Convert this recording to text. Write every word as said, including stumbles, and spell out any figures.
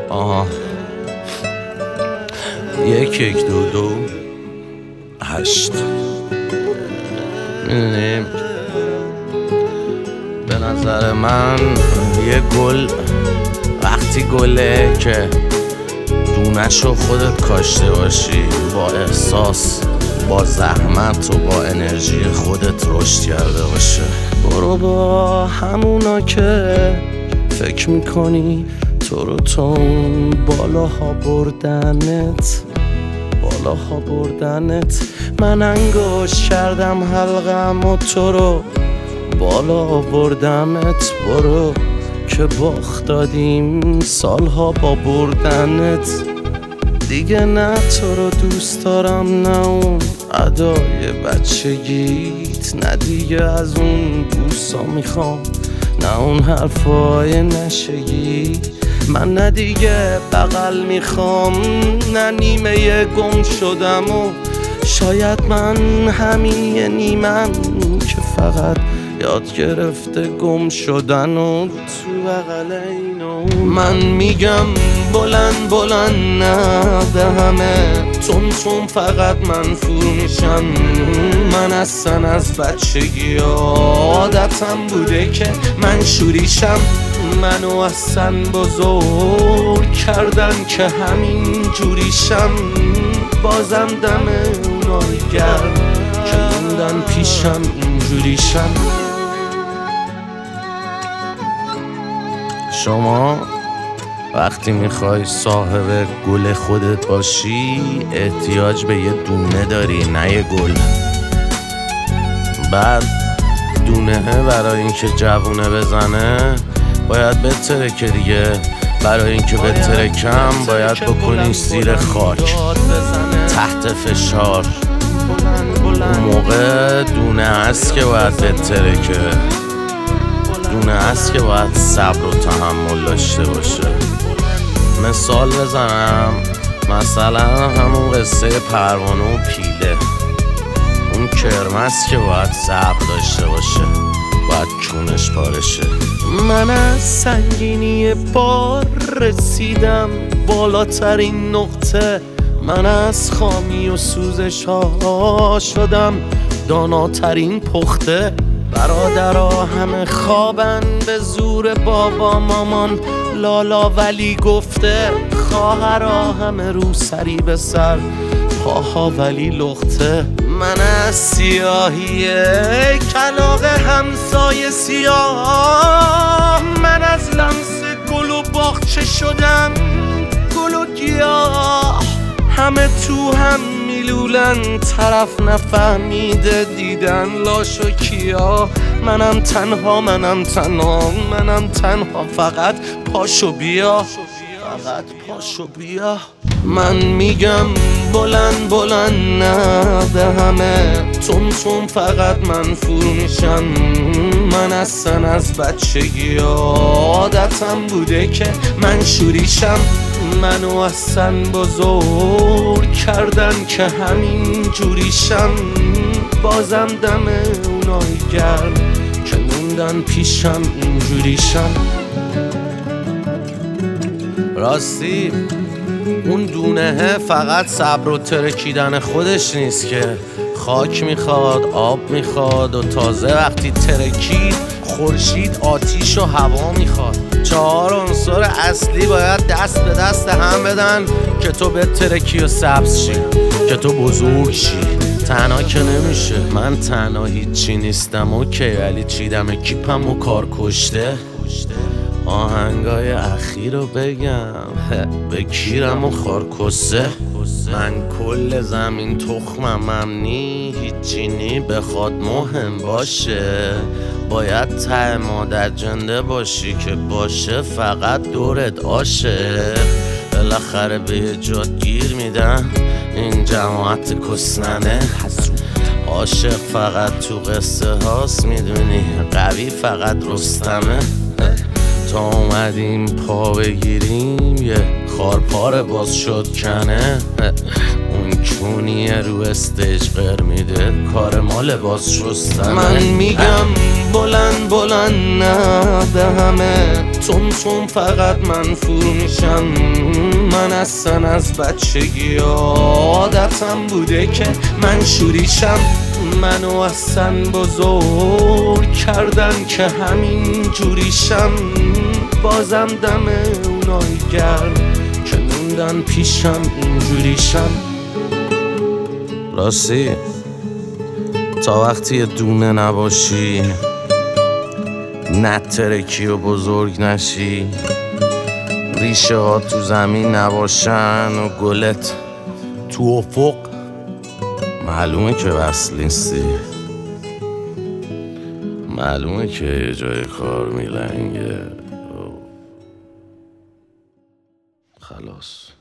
آها یک یک دو دو هشت. میدونیم به نظر من یه گل وقتی گله که دونشو خودت کاشته باشی، با احساس، با زحمت و با انرژی خودت رشد کرده باشه. برو با همونا که فکر میکنی تو رو تون بالاها بردنت بالاها بردنت من انگوش کردم حلقم و تو رو بالا بردمت. برو که باخت دادیم سالها با بردنت. دیگه نه تو رو دوست دارم، نه اون ادای بچگیت، نه دیگه از اون بوسا میخوام، نه اون حرفای نشگی. من نه دیگه بغل میخوام، نه نیمه گم شدم و شاید من همین یه نیمم که فقط یاد گرفته گم شدن و تو بغل اینو. من میگم بلند بلند نه به همه تون تون فقط من فور میشم. من اصلا از بچگی عادتم بوده که من شوریشم. منو اصلا بزرگ کردن که همین جوریشم. بازم دم اونای گرم که موندن پیشم اینجوریشم. شما وقتی میخوای صاحب گل خودت باشی احتیاج به یه دونه داری، نه یه گل. بعد دونه برای اینکه جوونه بزنه باید بترکه دیگه. برای اینکه بترکم باید بکنی زیر خاک تحت فشار. اون موقع دونه هست که باید بترکه، دونه هست که باید صبر و تحمل داشته باشه. مثال بزنم، مثلا همون قصه پروانه و پیله. اون کرمس که باید صبر داشته باشه، باید کونش پارشه. من از سنگینی بار رسیدم بالاترین نقطه. من از خامی و سوزش ها شدم داناترین پخته. برادرها همه خوابن به زور بابا مامان لالا ولی گفته. خواهرها همه رو سری به سر پاها ولی لخته. من از سیاهی کلاغ همسایه سیاه، من از لمس گل و باغچه شدم گل و گیاه. همه تو هم میلولن طرف نفهمیده دیدن لاش و کیا. منم تنها منم تنها منم تنها فقط پاشو بیا، فقط پاشو بیا. من میگم بلند بلند نه به همه تون تون فقط من فور میشم. من اصلا از بچگی عادتم بوده که من شوریشم. منو اصلا بزرگ کردن که همین جوریشم. بازم دم اونای گرم که موندن پیشم اینجوریشم. راستی اون دونه فقط صبر و ترکیدن خودش نیست که خاک میخواد، آب میخواد و تازه وقتی ترکید خورشید، آتیش و هوا میخواد. چهار عنصر اصلی باید دست به دست هم بدن که تو به ترکی و سبز شی، که تو بزرگ شی. تنها که نمیشه. من تنها هیچی نیستم اوکی، ولی چیدم کیپم و کار کشته. آهنگای اخیر رو بگم به کیرم و خارکسه. من کل زمین تخمم نی هیچی نی بخواد مهم باشه. باید ته مادر جنده باشی که باشه فقط دورت عاشق. بالاخره به یه جات گیر میدن این جماعت کسننه. عاشق فقط تو قصه هاست میدونی، قوی فقط رستمه. تا اومدیم پا بگیریم یه خارپار باز شد کنه. اون کونیه رو استیج قر میده کار مال باز شستنه. من میگم بلند بلند نه به همه تون تون فقط منفور میشم. من اصلا از بچگی عادتم بوده که من شوریشم. منو اصلا بزرگ کردن که همین جوریشم. بازم دم اونایی گرم که موندن پیشم اینجوریشم. راستی تا وقتی دونه نباشی، نترکی و بزرگ نشی، ریشه ها تو زمین نباشن و گلت تو افق، معلومه که وصل نیستی. معلومه که یه جای کار میلنگه. خلاص.